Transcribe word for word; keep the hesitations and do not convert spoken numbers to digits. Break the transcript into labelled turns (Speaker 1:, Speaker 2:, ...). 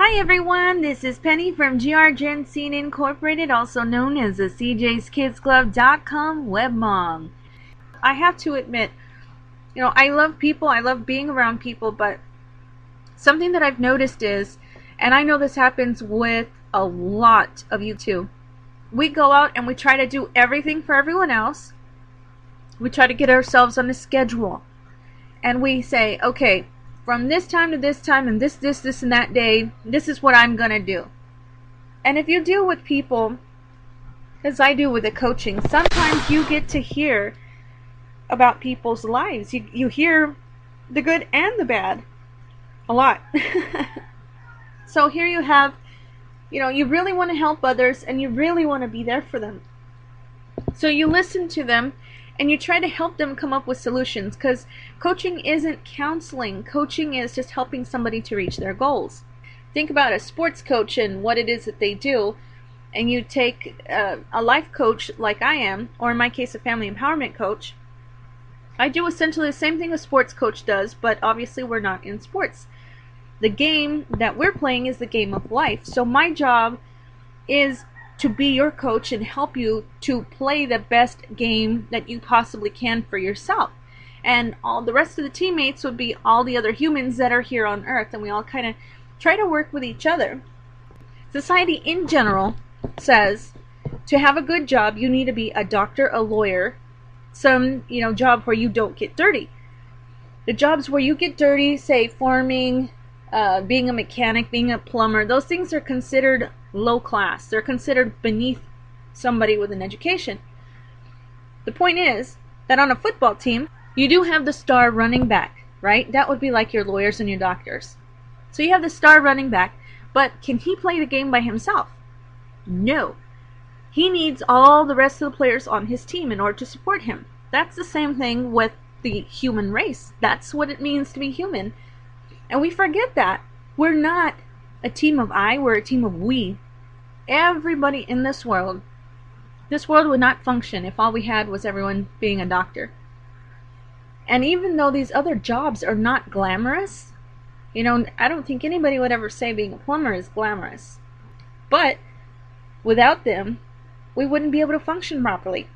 Speaker 1: Hi everyone, this is Penny from G R Gen Scene Incorporated, also known as the C J's Kids Club dot com web mom. I have to admit, you know, I love people, I love being around people, but something that I've noticed is, and I know this happens with a lot of you too, we go out and we try to do everything for everyone else. We try to get ourselves on a schedule. And we say, okay, from this time to this time and this, this, this, and that day, this is what I'm going to do. And if you deal with people, as I do with the coaching, sometimes you get to hear about people's lives. You, you hear the good and the bad. A lot. So here you have, you know, you really want to help others and you really want to be there for them. So you listen to them and you try to help them come up with solutions, because coaching isn't counseling. Coaching is just helping somebody to reach their goals. Think about a sports coach and what it is that they do, and you take uh, a life coach like I am, or in my case a family empowerment coach. I do essentially the same thing a sports coach does, but obviously we're not in sports. The game that we're playing is the game of life. So my job is to be your coach and help you to play the best game that you possibly can for yourself. And all the rest of the teammates would be all the other humans that are here on Earth, and we all kind of try to work with each other. Society in general says to have a good job you need to be a doctor, a lawyer, some, you know, job where you don't get dirty. The jobs where you get dirty, say farming, uh, being a mechanic, being a plumber, those things are considered low class. They're considered beneath somebody with an education. The point is that on a football team, you do have the star running back, right? That would be like your lawyers and your doctors. So you have the star running back, but can he play the game by himself? No. He needs all the rest of the players on his team in order to support him. That's the same thing with the human race. That's what it means to be human. And we forget that. We're not a team of I, we're a team of we. Everybody in this world, this world would not function if all we had was everyone being a doctor. And even though these other jobs are not glamorous, you know, I don't think anybody would ever say being a plumber is glamorous. But without them, we wouldn't be able to function properly.